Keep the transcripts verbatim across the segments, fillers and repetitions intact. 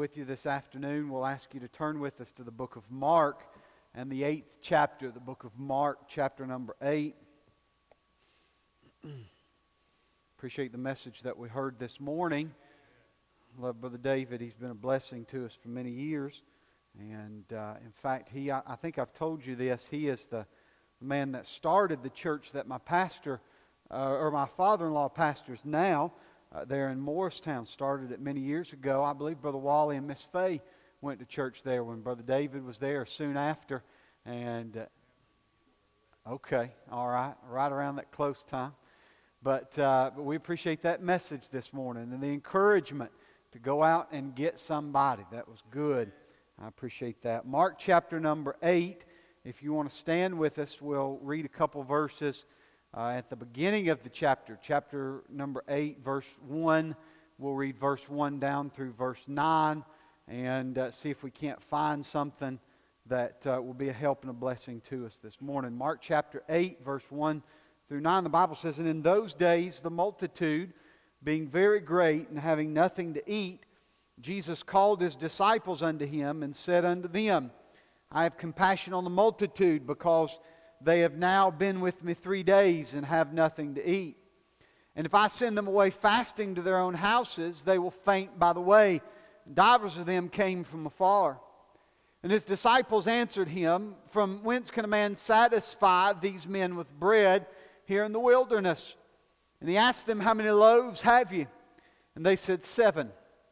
with you this afternoon, we'll ask you to turn with us to the book of Mark and the eighth chapter, the book of Mark, chapter number eight. Appreciate the message that we heard this morning. Love Brother David. He's been a blessing to us for many years. And uh, in fact, he I, I think I've told you this. He is the man that started the church that my pastor, uh, or my father-in-law pastors now, uh, there in Morristown. Started it many years ago. I believe Brother Wally and Miss Fay went to church there when Brother David was there soon after. And, uh, okay, all right, right around that close time. But, uh, but we appreciate that message this morning and the encouragement to go out and get somebody. That was good. I appreciate that. Mark chapter number eight. If you want to stand with us, we'll read a couple verses uh, at the beginning of the chapter. Chapter number eight, verse one. We'll read verse one down through verse nine and uh, see if we can't find something that uh, will be a help and a blessing to us this morning. Mark chapter eight, verse one through nine, the Bible says, "And in those days the multitude, being very great, and having nothing to eat, Jesus called his disciples unto him, and said unto them, I have compassion on the multitude, because they have now been with me three days, and have nothing to eat. And if I send them away fasting to their own houses, they will faint by the way. Divers of them came from afar. And his disciples answered him, From whence can a man satisfy these men with bread here in the wilderness? And he asked them, How many loaves have you? And they said, Seven.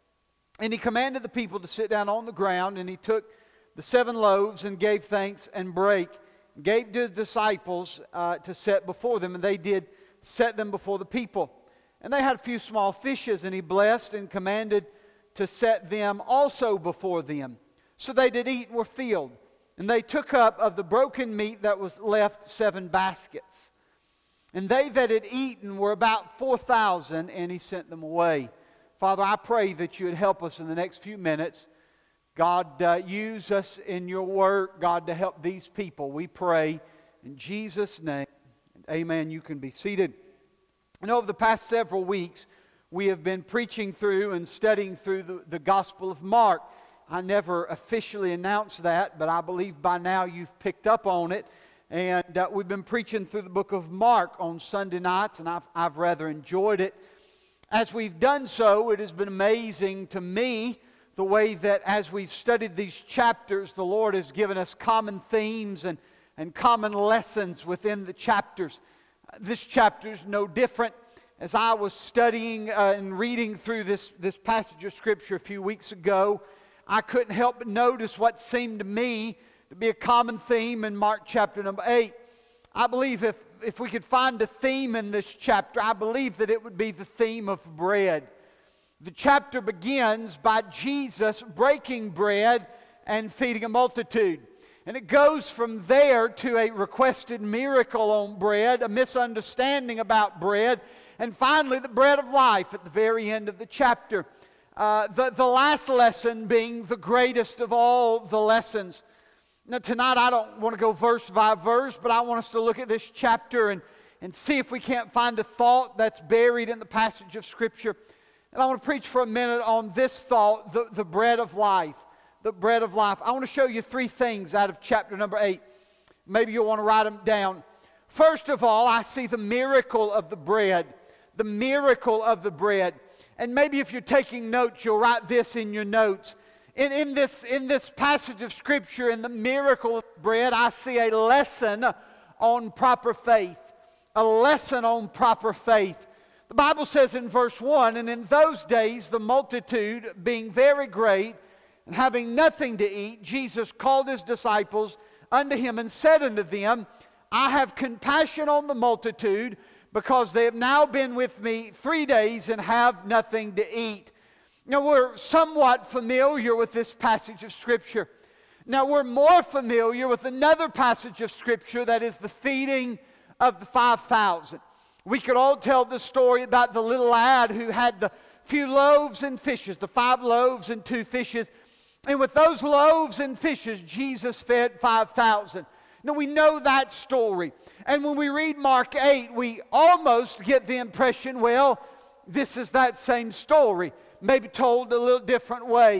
And he commanded the people to sit down on the ground, and he took the seven loaves and gave thanks and brake, and gave to his disciples uh, to set before them, and they did set them before the people. And they had a few small fishes, and he blessed and commanded to set them also before them. So they did eat and were filled. And they took up of the broken meat that was left seven baskets. And they that had eaten were about four thousand, and he sent them away." Father, I pray that you would help us in the next few minutes. God, uh, use us in your work, God, to help these people. We pray in Jesus' name. Amen. You can be seated. And over the past several weeks, we have been preaching through and studying through the, the Gospel of Mark. I never officially announced that, but I believe by now you've picked up on it. And uh, we've been preaching through the book of Mark on Sunday nights, and I've, I've rather enjoyed it. As we've done so, it has been amazing to me the way that as we've studied these chapters, the Lord has given us common themes and, and common lessons within the chapters. This chapter is no different. As I was studying uh, and reading through this, this passage of Scripture a few weeks ago, I couldn't help but notice what seemed to me to be a common theme in Mark chapter number eight. I believe if, if we could find a theme in this chapter, I believe that it would be the theme of bread. The chapter begins by Jesus breaking bread and feeding a multitude. And it goes from there to a requested miracle on bread, a misunderstanding about bread, and finally the bread of life at the very end of the chapter. Uh, the, the last lesson being the greatest of all the lessons. Now tonight I don't want to go verse by verse, but I want us to look at this chapter and, and see if we can't find a thought that's buried in the passage of Scripture. And I want to preach for a minute on this thought, the, the bread of life. The bread of life. I want to show you three things out of chapter number eight. Maybe you'll want to write them down. First of all, I see the miracle of the bread. The miracle of the bread. And maybe if you're taking notes, you'll write this in your notes. In, in, this, in this passage of Scripture, in the miracle of bread, I see a lesson on proper faith. A lesson on proper faith. The Bible says in verse one, "And in those days the multitude being very great, and having nothing to eat, Jesus called his disciples unto him, and said unto them, I have compassion on the multitude, because they have now been with me three days, and have nothing to eat." Now, we're somewhat familiar with this passage of Scripture. Now, we're more familiar with another passage of Scripture, that is the feeding of the five thousand. We could all tell the story about the little lad who had the few loaves and fishes, the five loaves and two fishes. And with those loaves and fishes, Jesus fed five thousand. Now, we know that story. And when we read Mark eight, we almost get the impression, well, this is that same story, maybe told a little different way.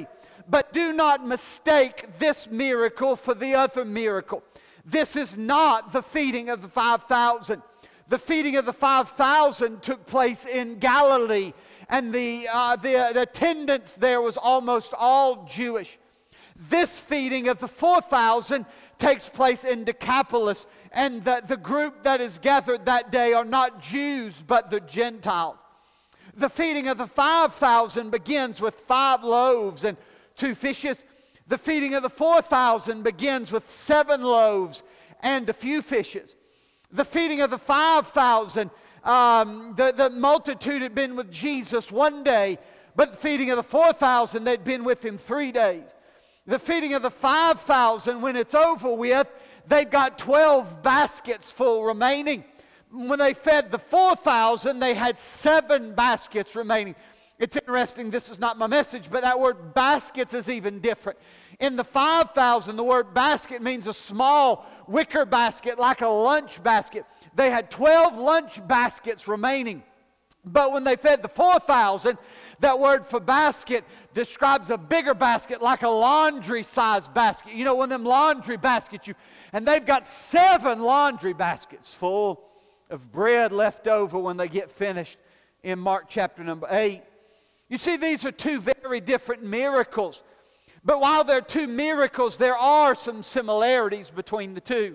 But do not mistake this miracle for the other miracle. This is not the feeding of the five thousand. The feeding of the five thousand took place in Galilee, and the, uh, the, the attendance there was almost all Jewish. This feeding of the four thousand takes place in Decapolis, and the, the group that is gathered that day are not Jews, but the Gentiles. The feeding of the five thousand begins with five loaves and two fishes. The feeding of the four thousand begins with seven loaves and a few fishes. The feeding of the five thousand, um, the, the multitude had been with Jesus one day, but the feeding of the four thousand, they'd been with him three days. The feeding of the five thousand, when it's over with, they've got twelve baskets full remaining. When they fed the four thousand, they had seven baskets remaining. It's interesting, this is not my message, but that word baskets is even different. In the five thousand, the word basket means a small wicker basket, like a lunch basket. They had twelve lunch baskets remaining. But when they fed the four thousand, that word for basket describes a bigger basket, like a laundry-sized basket. You know, one of them laundry baskets, you, and they've got seven laundry baskets full of bread left over when they get finished in Mark chapter number eight. You see, these are two very different miracles. But while they're two miracles, there are some similarities between the two.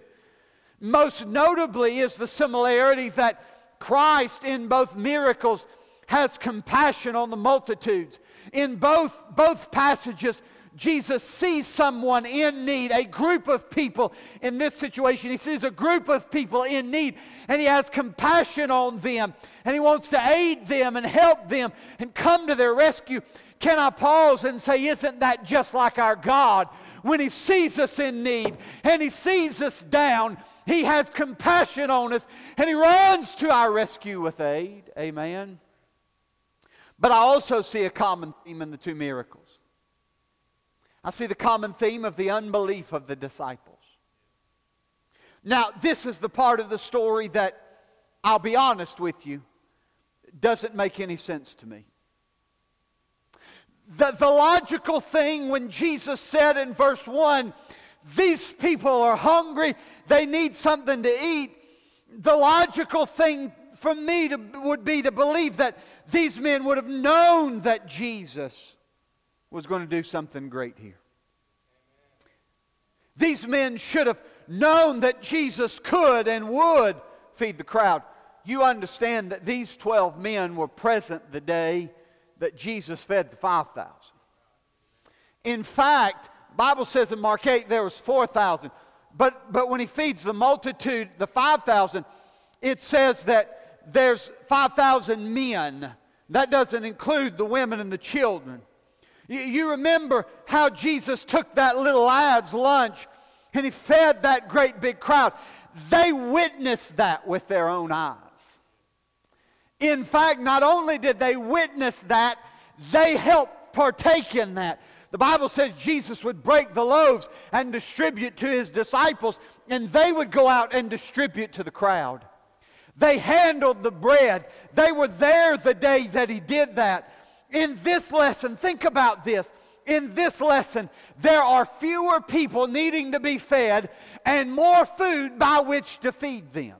Most notably is the similarity that Christ in both miracles has compassion on the multitudes. In both, both passages, Jesus sees someone in need, a group of people in this situation. He sees a group of people in need, and he has compassion on them, and he wants to aid them and help them and come to their rescue. Can I pause and say, isn't that just like our God? When he sees us in need and he sees us down, he has compassion on us and he runs to our rescue with aid. Amen. But I also see a common theme in the two miracles. I see the common theme of the unbelief of the disciples. Now, this is the part of the story that, I'll be honest with you, doesn't make any sense to me. The, the logical thing when Jesus said in verse one, these people are hungry, they need something to eat. The logical thing for me to, would be to believe that these men would have known that Jesus was going to do something great here. These men should have known that Jesus could and would feed the crowd. You understand that these twelve men were present the day that Jesus fed the five thousand. In fact, the Bible says in Mark eight there was four thousand. But, but when he feeds the multitude, the five thousand, it says that there's five thousand men. That doesn't include the women and the children. You, you remember how Jesus took that little lad's lunch and he fed that great big crowd. They witnessed that with their own eyes. In fact, not only did they witness that, they helped partake in that. The Bible says Jesus would break the loaves and distribute to his disciples, and they would go out and distribute to the crowd. They handled the bread. They were there the day that he did that. In this lesson, think about this. In this lesson, there are fewer people needing to be fed and more food by which to feed them.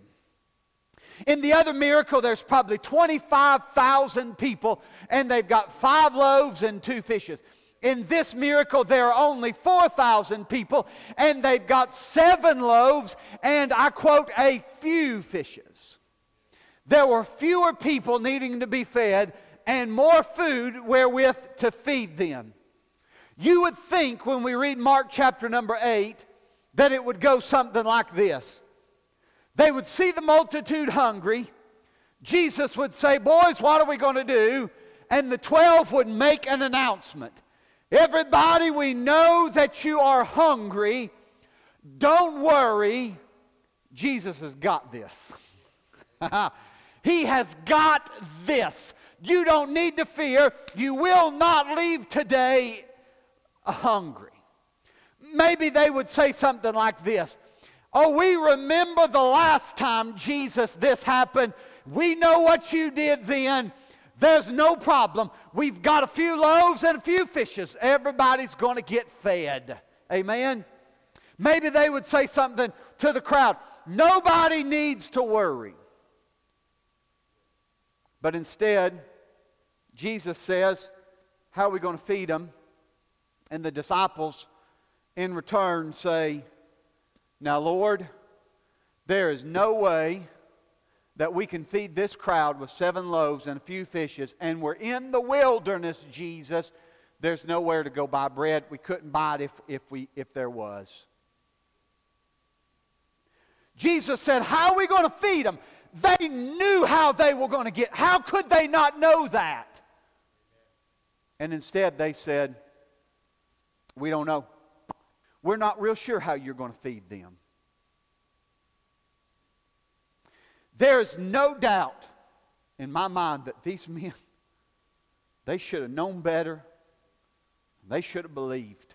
In the other miracle, there's probably twenty-five thousand people, and they've got five loaves and two fishes. In this miracle, there are only four thousand people, and they've got seven loaves, and I quote, a few fishes. There were fewer people needing to be fed, and more food wherewith to feed them. You would think when we read Mark chapter number eight, that it would go something like this. They would see the multitude hungry. Jesus would say, boys, what are we going to do? And the twelve would make an announcement. Everybody, we know that you are hungry. Don't worry. Jesus has got this. He has got this. You don't need to fear. You will not leave today hungry. Maybe they would say something like this. Oh, we remember the last time, Jesus, this happened. We know what you did then. There's no problem. We've got a few loaves and a few fishes. Everybody's going to get fed. Amen? Maybe they would say something to the crowd. Nobody needs to worry. But instead, Jesus says, how are we going to feed them? And the disciples, in return, say, now, Lord, there is no way that we can feed this crowd with seven loaves and a few fishes, and we're in the wilderness, Jesus. There's nowhere to go buy bread. We couldn't buy it if, if, we, if there was. Jesus said, how are we going to feed them? They knew how they were going to get. How could they not know that? And instead they said, we don't know. We're not real sure how you're going to feed them. There's no doubt in my mind that these men, they should have known better. They should have believed.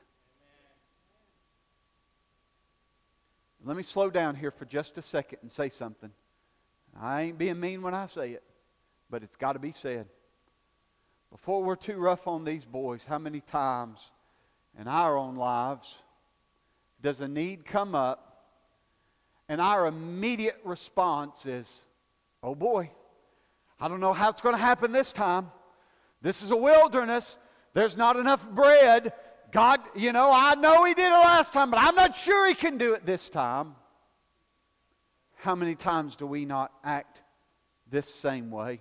Let me slow down here for just a second and say something. I ain't being mean when I say it, but it's got to be said. Before we're too rough on these boys, how many times in our own lives does a need come up and our immediate response is, oh boy, I don't know how it's going to happen this time. This is a wilderness. There's not enough bread. God, you know, I know He did it last time, but I'm not sure He can do it this time. How many times do we not act this same way?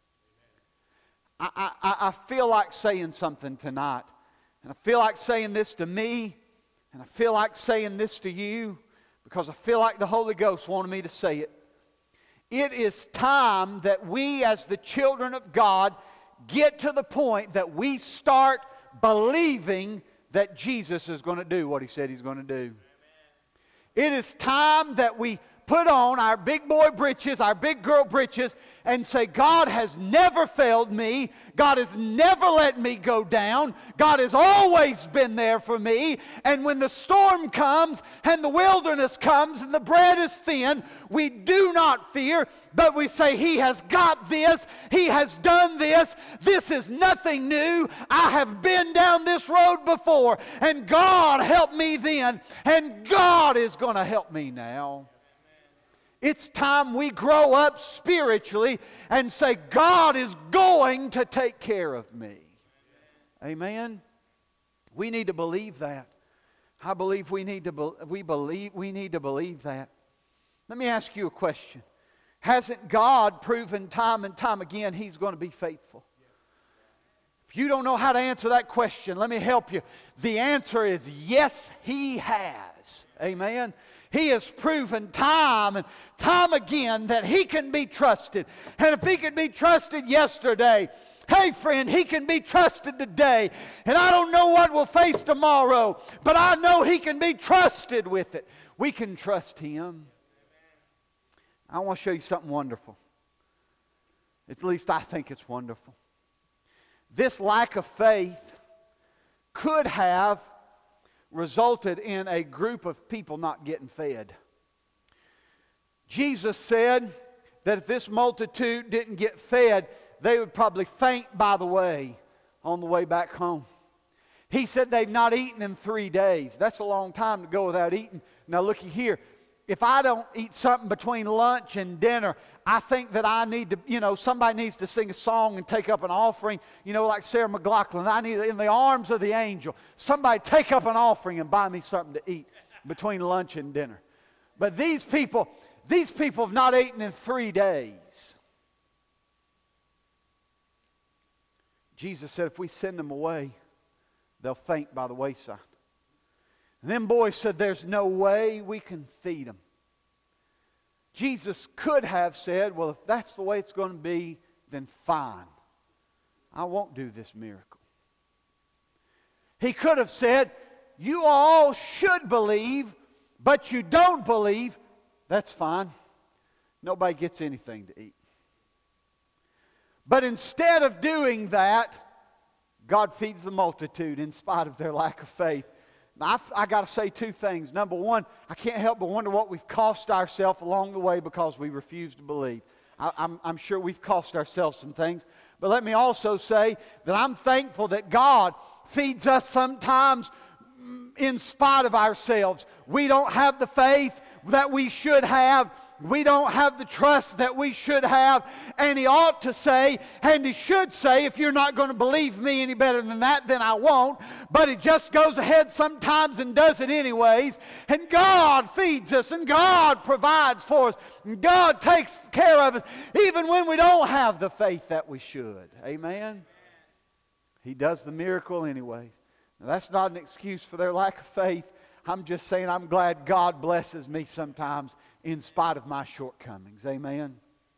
I, I, I feel like saying something tonight. And I feel like saying this to me. And I feel like saying this to you. Because I feel like the Holy Ghost wanted me to say it. It is time that we as the children of God get to the point that we start believing that Jesus is going to do what He said He's going to do. Amen. It is time that we put on our big boy britches, our big girl britches, and say, God has never failed me. God has never let me go down. God has always been there for me. And when the storm comes and the wilderness comes and the bread is thin, we do not fear, but we say, He has got this. He has done this. This is nothing new. I have been down this road before, and God helped me then, and God is going to help me now. It's time we grow up spiritually and say, God is going to take care of me. Amen? We need to believe that. I believe we need to be, we believe we need to believe that. Let me ask you a question. Hasn't God proven time and time again He's going to be faithful? If you don't know how to answer that question, let me help you. The answer is yes, He has. Amen? He has proven time and time again that He can be trusted. And if He can be trusted yesterday, hey friend, He can be trusted today. And I don't know what we'll face tomorrow, but I know He can be trusted with it. We can trust Him. I want to show you something wonderful. At least I think it's wonderful. This lack of faith could have resulted in a group of people not getting fed. Jesus said that if this multitude didn't get fed, they would probably faint by the way on the way back home. He said they've not eaten in three days. That's a long time to go without eating. Now looky here. If I don't eat something between lunch and dinner, I think that I need to, you know, somebody needs to sing a song and take up an offering, you know, like Sarah McLachlan. I need, in the arms of the angel, somebody take up an offering and buy me something to eat between lunch and dinner. But these people, these people have not eaten in three days. Jesus said if we send them away, they'll faint by the wayside. And them boys said, there's no way we can feed them. Jesus could have said, well, if that's the way it's going to be, then fine. I won't do this miracle. He could have said, you all should believe, but you don't believe. That's fine. Nobody gets anything to eat. But instead of doing that, God feeds the multitude in spite of their lack of faith. I, I got to say two things. Number one, I can't help but wonder what we've cost ourselves along the way because we refuse to believe. I, I'm, I'm sure we've cost ourselves some things. But let me also say that I'm thankful that God feeds us sometimes in spite of ourselves. We don't have the faith that we should have. We don't have the trust that we should have. And He ought to say, and He should say, if you're not going to believe me any better than that, then I won't. But He just goes ahead sometimes and does it anyways. And God feeds us, and God provides for us, and God takes care of us, even when we don't have the faith that we should. Amen? He does the miracle anyways. Now, that's not an excuse for their lack of faith. I'm just saying I'm glad God blesses me sometimes in spite of my shortcomings. Amen.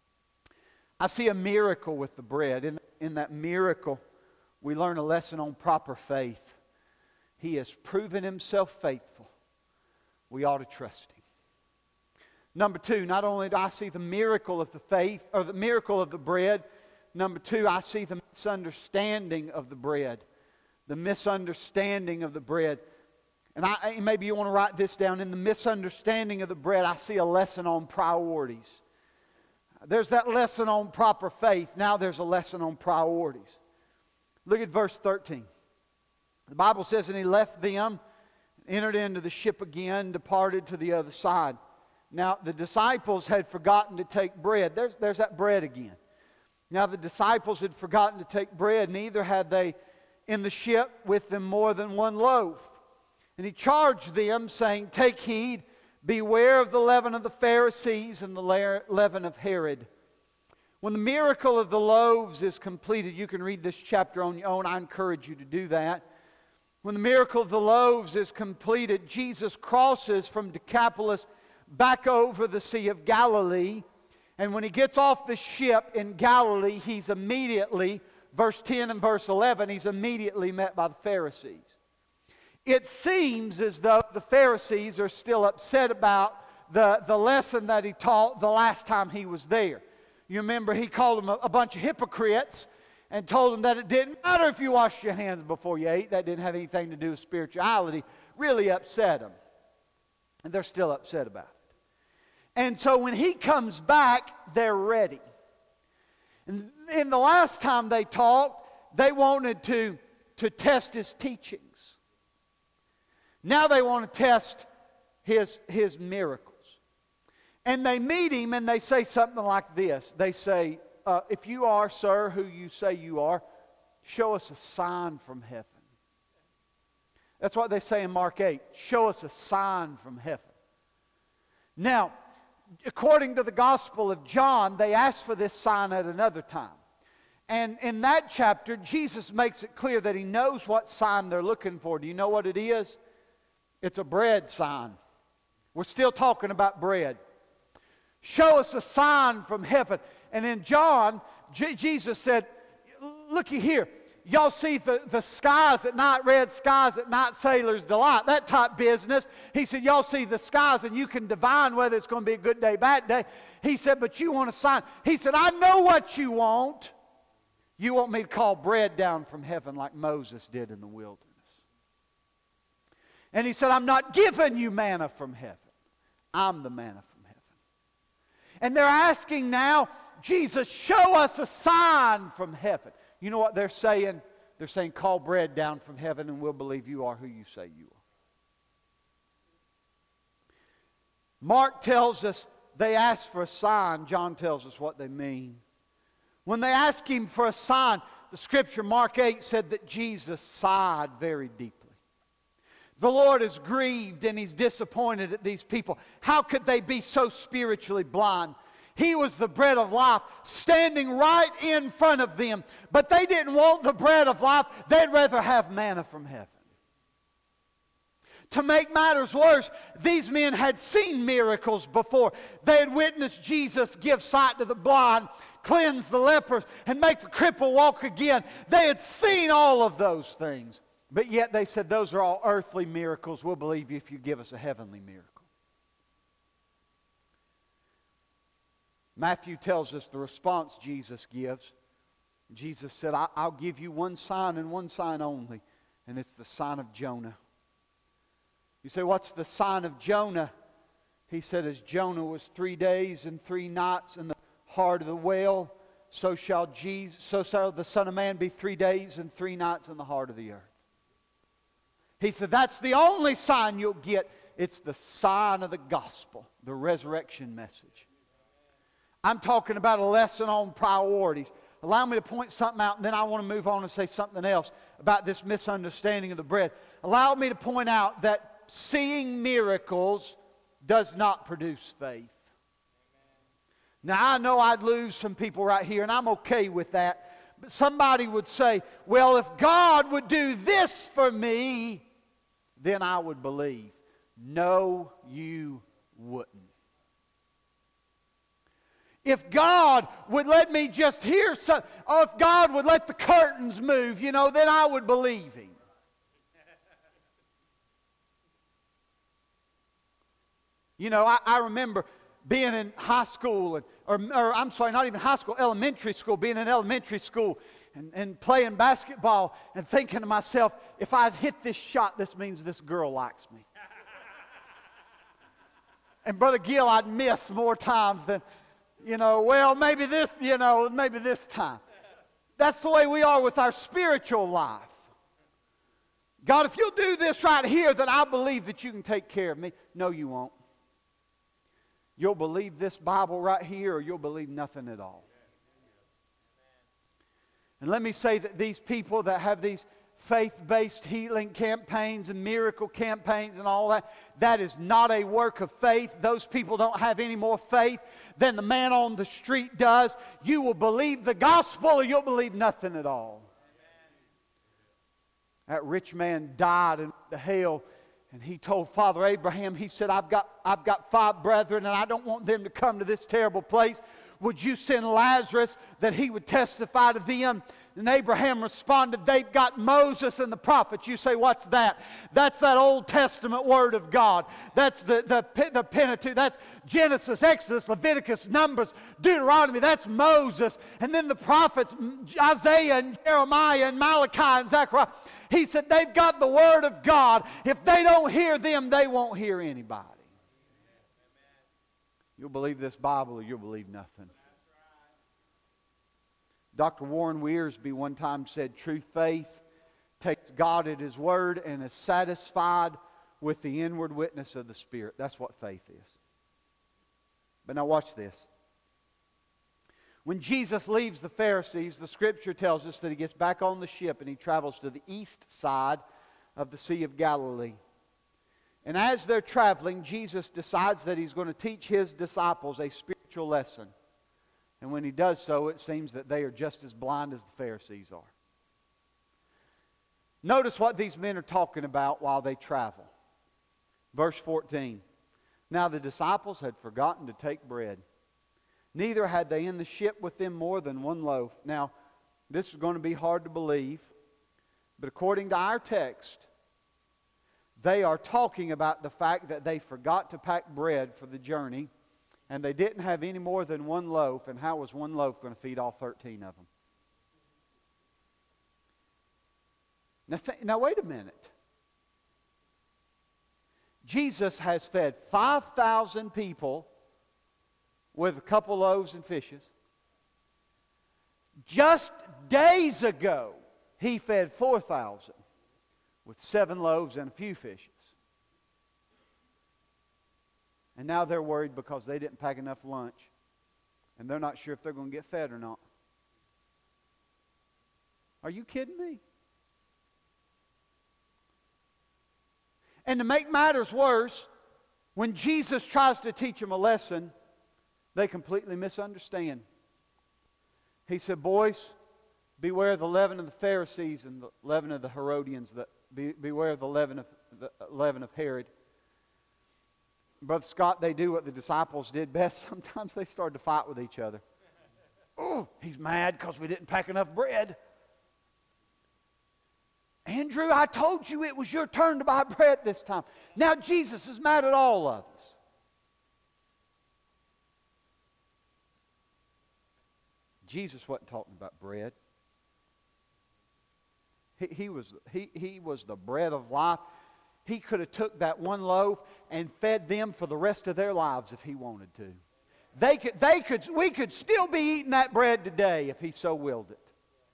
I see a miracle with the bread. In, in that miracle, we learn a lesson on proper faith. He has proven Himself faithful. We ought to trust Him. Number two, not only do I see the miracle of the faith, or the miracle of the bread, number two, I see the misunderstanding of the bread. The misunderstanding of the bread. And I, maybe you want to write this down. In the misunderstanding of the bread, I see a lesson on priorities. There's that lesson on proper faith. Now there's a lesson on priorities. Look at verse thirteen. The Bible says, and He left them, entered into the ship again, departed to the other side. Now the disciples had forgotten to take bread. There's, there's that bread again. Now the disciples had forgotten to take bread, neither had they in the ship with them more than one loaf. And He charged them, saying, take heed, beware of the leaven of the Pharisees and the leaven of Herod. When the miracle of the loaves is completed, you can read this chapter on your own. I encourage you to do that. When the miracle of the loaves is completed, Jesus crosses from Decapolis back over the Sea of Galilee. And when He gets off the ship in Galilee, He's immediately, verse ten and verse eleven, He's immediately met by the Pharisees. It seems as though the Pharisees are still upset about the, the lesson that He taught the last time He was there. You remember He called them a, a bunch of hypocrites and told them that it didn't matter if you washed your hands before you ate. That didn't have anything to do with spirituality. Really upset them. And they're still upset about it. And so when He comes back, they're ready. And in the last time they talked, they wanted to, to test His teachings. Now they want to test his, his miracles. And they meet Him and they say something like this. They say, uh, if you are, sir, who you say you are, show us a sign from heaven. That's what they say in Mark eight. Show us a sign from heaven. Now, according to the Gospel of John, they asked for this sign at another time. And in that chapter, Jesus makes it clear that He knows what sign they're looking for. Do you know what it is? It's a bread sign. We're still talking about bread. Show us a sign from heaven. And in John, J- Jesus said, looky here. Y'all see the, the skies at night, red skies at night, sailor's delight, that type business. He said, y'all see the skies and you can divine whether it's going to be a good day, bad day. He said, but you want a sign. He said, I know what you want. You want me to call bread down from heaven like Moses did in the wilderness. And He said, I'm not giving you manna from heaven. I'm the manna from heaven. And they're asking now, Jesus, show us a sign from heaven. You know what they're saying? They're saying, call bread down from heaven and we'll believe you are who you say you are. Mark tells us they asked for a sign. John tells us what they mean. When they asked Him for a sign, the scripture, Mark eight, said that Jesus sighed very deeply. The Lord is grieved and He's disappointed at these people. How could they be so spiritually blind? He was the bread of life standing right in front of them. But they didn't want the bread of life. They'd rather have manna from heaven. To make matters worse, these men had seen miracles before. They had witnessed Jesus give sight to the blind, cleanse the lepers, and make the cripple walk again. They had seen all of those things. But yet they said, those are all earthly miracles. We'll believe you if you give us a heavenly miracle. Matthew tells us the response Jesus gives. Jesus said, I'll give you one sign and one sign only, and it's the sign of Jonah. You say, what's the sign of Jonah? He said, as Jonah was three days and three nights in the heart of the well, so shall Jesus, so shall the Son of Man be three days and three nights in the heart of the earth. He said, that's the only sign you'll get. It's the sign of the gospel, the resurrection message. I'm talking about a lesson on priorities. Allow me to point something out, and then I want to move on and say something else about this misunderstanding of the bread. Allow me to point out that seeing miracles does not produce faith. Now, I know I'd lose some people right here, and I'm okay with that. But somebody would say, well, if God would do this for me, then I would believe. No, you wouldn't. If God would let me just hear some, or if God would let the curtains move, you know, then I would believe Him. You know, I, I remember being in high school, and, or, or I'm sorry, not even high school, elementary school, being in elementary school and, and playing basketball and thinking to myself, if I'd hit this shot, this means this girl likes me. And Brother Gill, I'd miss more times than, you know, well, maybe this, you know, maybe this time. That's the way we are with our spiritual life. God, if you'll do this right here, then I believe that you can take care of me. No, you won't. You'll believe this Bible right here, or you'll believe nothing at all. And let me say that these people that have these faith-based healing campaigns and miracle campaigns and all that, that is not a work of faith. Those people don't have any more faith than the man on the street does. You will believe the gospel, or you'll believe nothing at all. That rich man died in the hell, and he told Father Abraham, he said, I've got, I've got five brethren, and I don't want them to come to this terrible place. Would you send Lazarus that he would testify to them? And Abraham responded, they've got Moses and the prophets. You say, what's that? That's that Old Testament Word of God. That's the, the, the Pentateuch. That's Genesis, Exodus, Leviticus, Numbers, Deuteronomy. That's Moses. And then the prophets, Isaiah and Jeremiah and Malachi and Zechariah. He said, they've got the Word of God. If they don't hear them, they won't hear anybody. You'll believe this Bible, or you'll believe nothing. Doctor Warren Wiersbe one time said, true faith takes God at His word and is satisfied with the inward witness of the Spirit. That's what faith is. But now watch this. When Jesus leaves the Pharisees, the Scripture tells us that He gets back on the ship and He travels to the east side of the Sea of Galilee. And as they're traveling, Jesus decides that He's going to teach His disciples a spiritual lesson. And when He does so, it seems that they are just as blind as the Pharisees are. Notice what these men are talking about while they travel. Verse fourteen. Now the disciples had forgotten to take bread. Neither had they in the ship with them more than one loaf. Now, this is going to be hard to believe, but according to our text, they are talking about the fact that they forgot to pack bread for the journey, and they didn't have any more than one loaf. And how was one loaf going to feed all thirteen of them? Now, th- now wait a minute. Jesus has fed five thousand people with a couple loaves and fishes. Just days ago, He fed four thousand with seven loaves and a few fishes. And now they're worried because they didn't pack enough lunch. And they're not sure if they're going to get fed or not. Are you kidding me? And to make matters worse, when Jesus tries to teach them a lesson, they completely misunderstand. He said, boys, beware of the leaven of the Pharisees and the leaven of the Herodians. The, be, beware of the leaven of, the leaven of Herod. Brother Scott, they do what the disciples did best. Sometimes they start to fight with each other. Oh, he's mad because we didn't pack enough bread. Andrew, I told you it was your turn to buy bread this time. Now Jesus is mad at all of us. Jesus wasn't talking about bread. He, he, was, he, he was the bread of life. He could have took that one loaf and fed them for the rest of their lives if He wanted to. They could, they could, we could still be eating that bread today if He so willed it.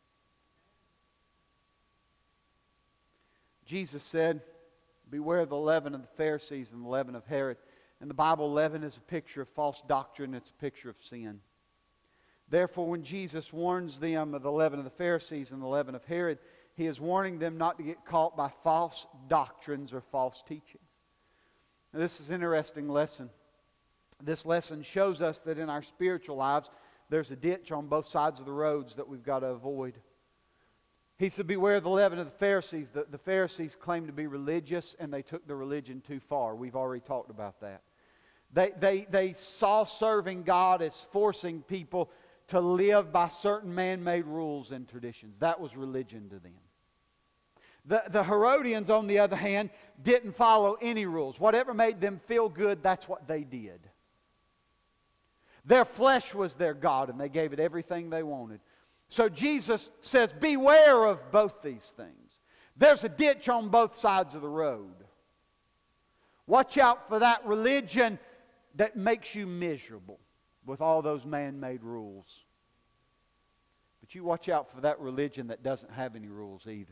Jesus said, beware of the leaven of the Pharisees and the leaven of Herod. In the Bible, leaven is a picture of false doctrine. It's a picture of sin. Therefore, when Jesus warns them of the leaven of the Pharisees and the leaven of Herod, He is warning them not to get caught by false doctrines or false teachings. Now, this is an interesting lesson. This lesson shows us that in our spiritual lives, there's a ditch on both sides of the roads that we've got to avoid. He said, beware of the leaven of the Pharisees. The, the Pharisees claimed to be religious, and they took the religion too far. We've already talked about that. They, they, they saw serving God as forcing people to live by certain man-made rules and traditions. That was religion to them. The, the Herodians, on the other hand, didn't follow any rules. Whatever made them feel good, that's what they did. Their flesh was their God, and they gave it everything they wanted. So Jesus says, beware of both these things. There's a ditch on both sides of the road. Watch out for that religion that makes you miserable with all those man-made rules. But you watch out for that religion that doesn't have any rules either.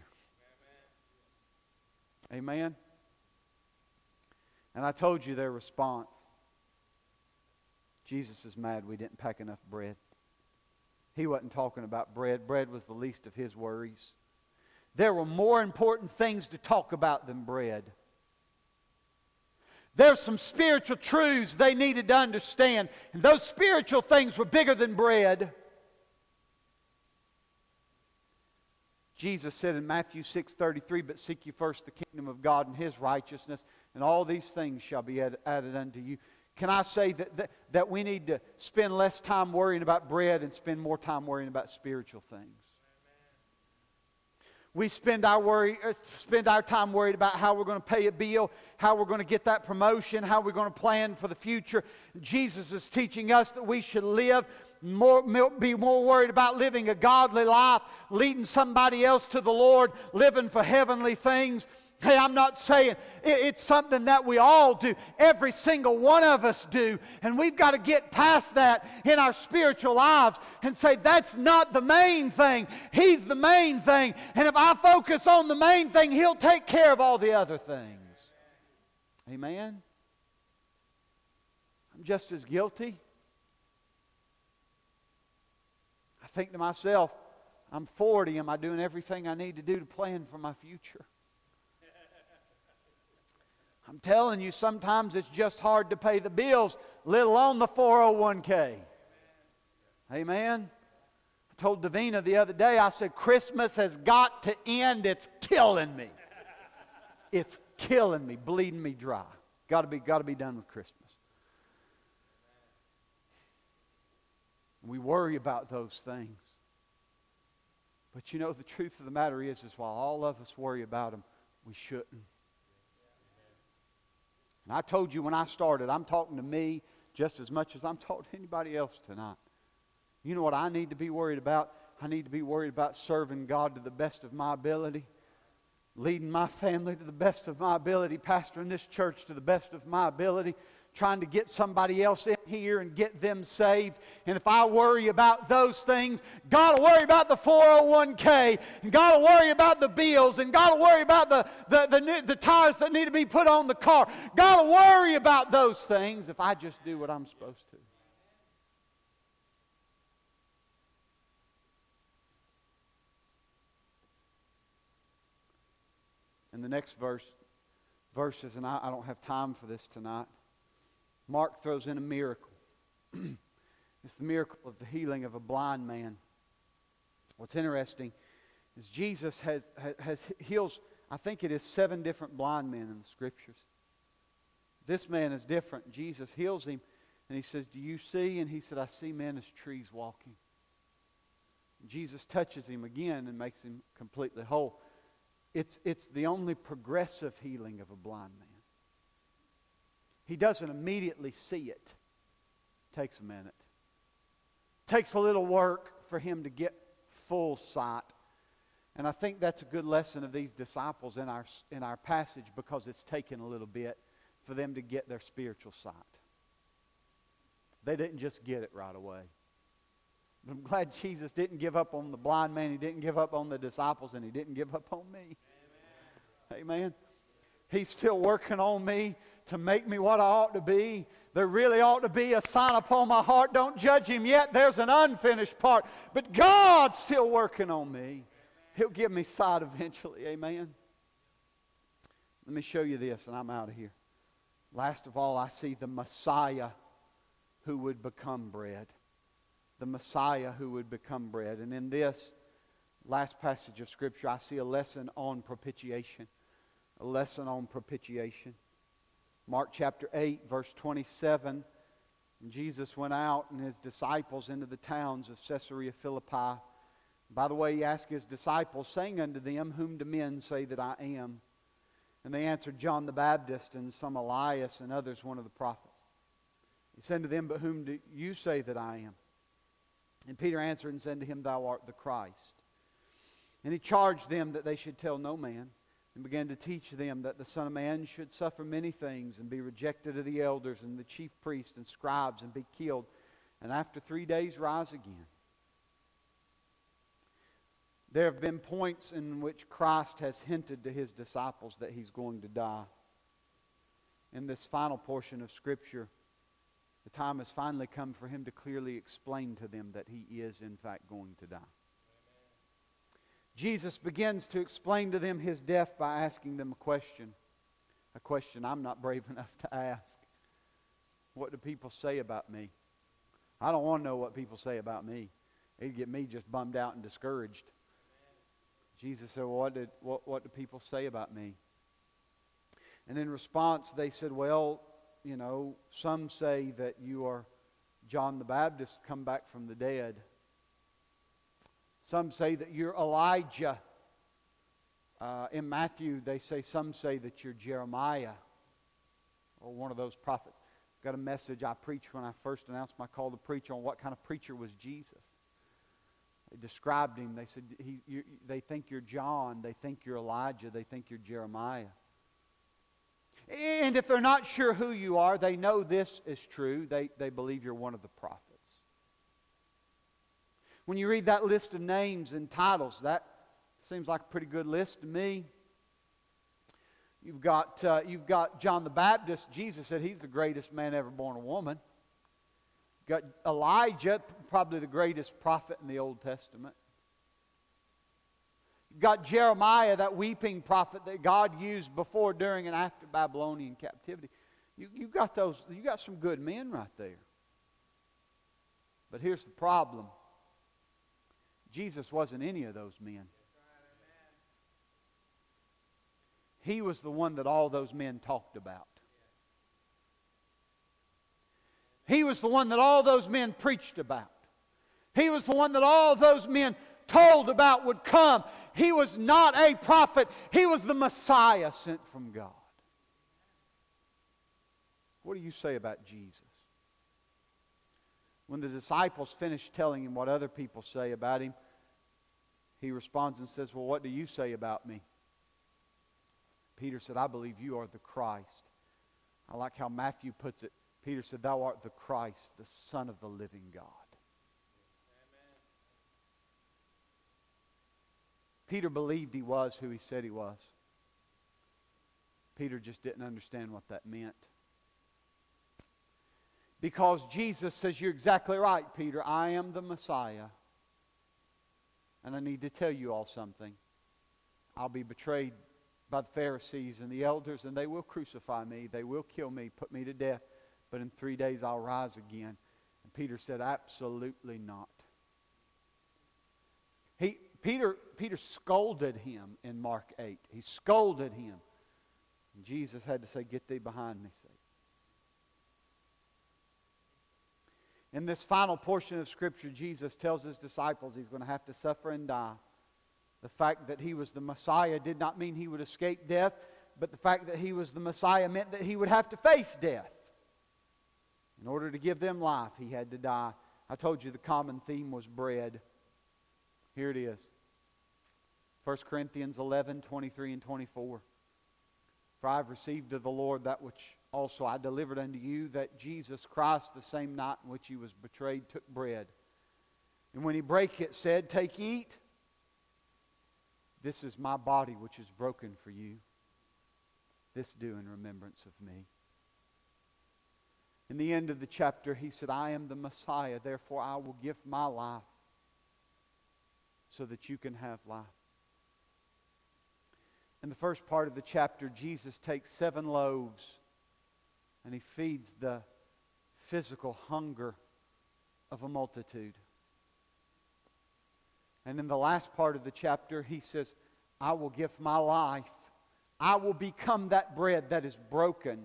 Amen? Amen? And I told you their response. Jesus is mad we didn't pack enough bread. He wasn't talking about bread. Bread was the least of His worries. There were more important things to talk about than bread. There's some spiritual truths they needed to understand. And those spiritual things were bigger than bread. Jesus said in Matthew six thirty-three, but seek ye first the kingdom of God and His righteousness, and all these things shall be add, added unto you. Can I say that, that, that we need to spend less time worrying about bread and spend more time worrying about spiritual things? We spend our worry, uh, spend our time worried about how we're going to pay a bill, how we're going to get that promotion, how we're going to plan for the future. Jesus is teaching us that we should live more, be more worried about living a godly life, leading somebody else to the Lord, living for heavenly things. Hey, I'm not saying it's something that we all do. Every single one of us do. And we've got to get past that in our spiritual lives and say that's not the main thing. He's the main thing. And if I focus on the main thing, He'll take care of all the other things. Amen? I'm just as guilty. I think to myself, I'm forty. Am I doing everything I need to do to plan for my future? I'm telling you, sometimes it's just hard to pay the bills, let alone the four oh one k. Amen? I told Davina the other day, I said, Christmas has got to end. It's killing me. It's killing me, bleeding me dry. Got to be, got to be done with Christmas. We worry about those things. But you know, the truth of the matter is, is while all of us worry about them, we shouldn't. And I told you when I started, I'm talking to me just as much as I'm talking to anybody else tonight. You know what I need to be worried about? I need to be worried about serving God to the best of my ability, leading my family to the best of my ability, pastoring this church to the best of my ability, trying to get somebody else in here and get them saved. And if I worry about those things, God will worry about the four oh one k, and God will worry about the bills, and God will worry about the, the, the, the tires that need to be put on the car. God will worry about those things if I just do what I'm supposed to. And the next verse, verses, and I, I don't have time for this tonight, Mark throws in a miracle. It's the miracle of the healing of a blind man. What's interesting is Jesus has, has, has heals, I think it is seven different blind men in the Scriptures. This man is different. Jesus heals him, and He says, do you see? And he said, I see men as trees walking. And Jesus touches him again and makes him completely whole. It's, it's the only progressive healing of a blind man. He doesn't immediately see it. It takes a minute. It takes a little work for him to get full sight. And I think that's a good lesson of these disciples in our, in our passage, because it's taken a little bit for them to get their spiritual sight. they didn't just get it right away. But I'm glad Jesus didn't give up on the blind man. He didn't give up on the disciples, and He didn't give up on me. Amen. Amen. He's still working on me to make me what I ought to be. There really ought to be a sign upon my heart. Don't judge Him yet. There's an unfinished part. But God's still working on me. He'll give me sight eventually. Amen. Let me show you this, and I'm out of here. Last of all, I see the Messiah who would become bread. The Messiah who would become bread. And in this last passage of Scripture, I see a lesson on propitiation. A lesson on propitiation. Mark chapter eight, verse twenty-seven. And Jesus went out and His disciples into the towns of Caesarea Philippi. By the way, He asked His disciples, saying unto them, Whom do men say that I am? And they answered, John the Baptist, and some Elias, and others one of the prophets. He said to them, But whom do you say that I am? And Peter answered and said to him, Thou art the Christ. And He charged them that they should tell no man, and began to teach them that the Son of Man should suffer many things, and be rejected of the elders and the chief priests and scribes, and be killed, and after three days rise again. There have been points in which Christ has hinted to His disciples that He's going to die. In this final portion of Scripture, the time has finally come for Him to clearly explain to them that He is in fact going to die. Jesus begins to explain to them His death by asking them a question. A question I'm not brave enough to ask. What do people say about me? I don't want to know what people say about me. It'd get me just bummed out and discouraged. Jesus said, well, what, did, what, what do people say about me? And in response, they said, well, you know, some say that you are John the Baptist come back from the dead. Some say that you're Elijah. Uh, in Matthew, they say, some say that you're Jeremiah or one of those prophets. I've got a message I preached when I first announced my call to preach on what kind of preacher was Jesus. They described Him. They said, he, you, they think you're John. They think you're Elijah. They think you're Jeremiah. And if they're not sure who you are, they know this is true. They, they believe you're one of the prophets. When you read that list of names and titles, that seems like a pretty good list to me. You've got, uh, you've got John the Baptist. Jesus said he's the greatest man ever born of woman. You've got Elijah, probably the greatest prophet in the Old Testament. You've got Jeremiah, that weeping prophet that God used before, during, and after Babylonian captivity. You, you got those, you got some good men right there. But here's the problem. Jesus wasn't any of those men. He was the one that all those men talked about. He was the one that all those men preached about. He was the one that all those men told about would come. He was not a prophet. He was the Messiah sent from God. What do you say about Jesus? When the disciples finished telling Him what other people say about Him, He responds and says, well, what do you say about me? Peter said, I believe you are the Christ. I like how Matthew puts it. Peter said, thou art the Christ, the Son of the living God. Amen. Peter believed he was who he said he was. Peter just didn't understand what that meant. Because Jesus says, you're exactly right, Peter. I am the Messiah. And I need to tell you all something. I'll be betrayed by the Pharisees and the elders, and they will crucify me. They will kill me, put me to death. But in three days I'll rise again. And Peter said, absolutely not. He, Peter, Peter scolded him in Mark eight. He scolded him. And Jesus had to say, get thee behind me, Satan. In this final portion of Scripture, Jesus tells His disciples He's going to have to suffer and die. The fact that He was the Messiah did not mean He would escape death, but the fact that He was the Messiah meant that He would have to face death. In order to give them life, He had to die. I told you the common theme was bread. Here it is. First Corinthians eleven, twenty-three and twenty-four. For I have received of the Lord that which also I delivered unto you that Jesus Christ, the same night in which he was betrayed, took bread. And when he brake it, said, Take, eat. This is my body which is broken for you. This do in remembrance of me. In the end of the chapter, he said, I am the Messiah, therefore I will give my life so that you can have life. In the first part of the chapter, Jesus takes seven loaves and he feeds the physical hunger of a multitude. And in the last part of the chapter, he says, I will give my life. I will become that bread that is broken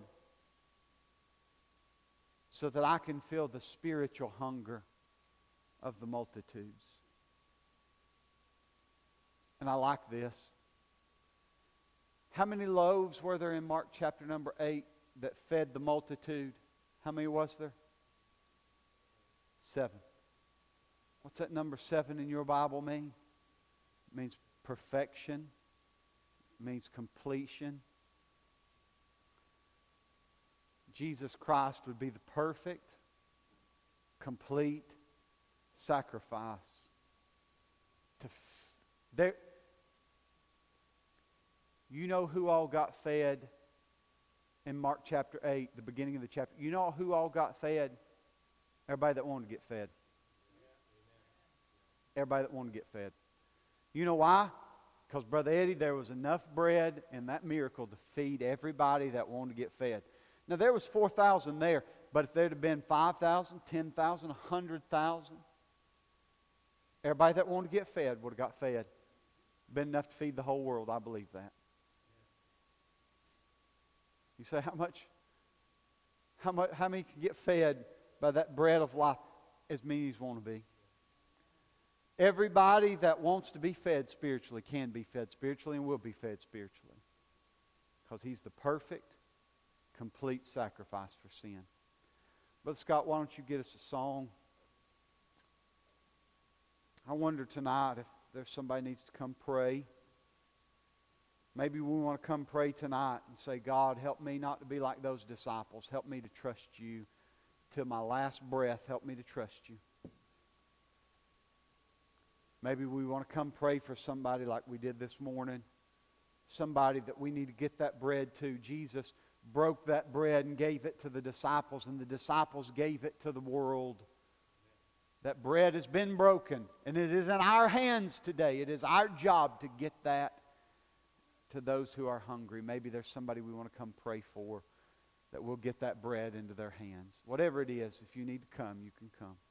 so that I can feel the spiritual hunger of the multitudes. And I like this. How many loaves were there in Mark chapter number eight that fed the multitude? How many was there? Seven. What's that number seven in your Bible mean? It means perfection. It means completion. Jesus Christ would be the perfect, complete sacrifice. To f- there, you know who all got fed in Mark chapter eight, the beginning of the chapter? You know who all got fed? Everybody that wanted to get fed. Everybody that wanted to get fed. You know why? Because, Brother Eddie, there was enough bread in that miracle to feed everybody that wanted to get fed. Now, there was four thousand there, but if there'd have been five thousand, ten thousand, one hundred thousand, everybody that wanted to get fed would have got fed. Been enough to feed the whole world, I believe that. You say, how much, how much, how many can get fed by that bread of life? As many as want to be. Everybody that wants to be fed spiritually can be fed spiritually and will be fed spiritually. Because he's the perfect, complete sacrifice for sin. Brother Scott, why don't you get us a song? I wonder tonight if there's somebody needs to come pray. Maybe we want to come pray tonight and say, God, help me not to be like those disciples. Help me to trust you till my last breath. Help me to trust you. Maybe we want to come pray for somebody like we did this morning. Somebody that we need to get that bread to. Jesus broke that bread and gave it to the disciples, and the disciples gave it to the world. That bread has been broken, and it is in our hands today. It is our job to get that to those who are hungry. Maybe there's somebody we want to come pray for that will get that bread into their hands. Whatever it is, if you need to come, you can come.